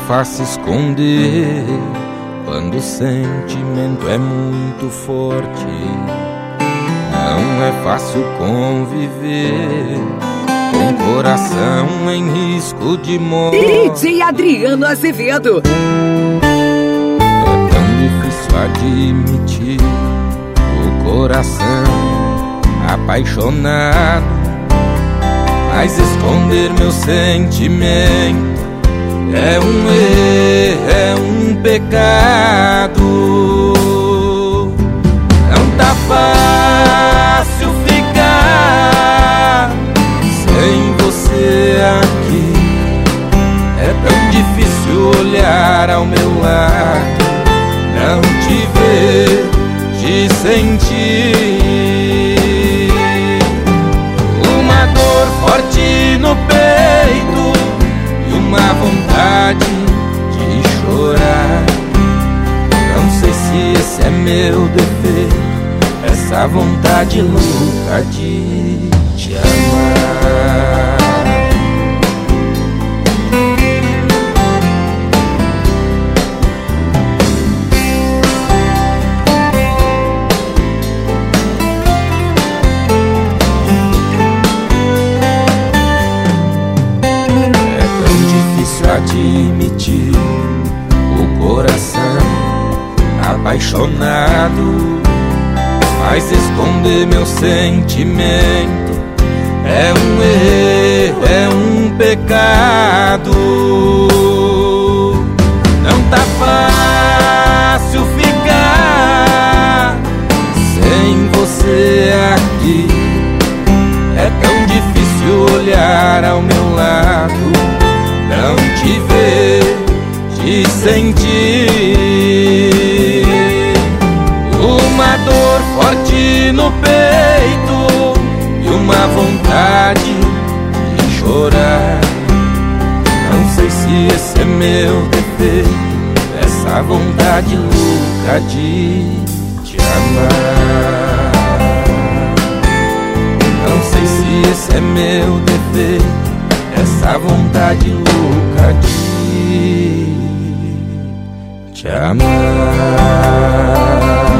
fácil esconder quando o sentimento é muito forte. Não é fácil conviver com coração em risco de morte. DJ Adriano Azevedo. É tão difícil admitir o coração apaixonado, mas esconder meu sentimento é um erro, é um pecado. Não tá fácil ficar sem você aqui. É tão difícil olhar ao meu lado, não te ver, te sentir. Uma dor forte no peito e uma vontade de chorar. Não sei se esse é meu defeito, essa vontade louca de te amar. Admitir o coração apaixonado, mas esconder meu sentimento é um erro, é um pecado. Não tá fácil ficar sem você aqui. É tão difícil olhar ao meu lado, não te ver, te sentir. Uma dor forte no peito e uma vontade de chorar. Não sei se esse é meu defeito, essa vontade louca de te amar. Não sei se esse é meu defeito, essa vontade louca de te amar.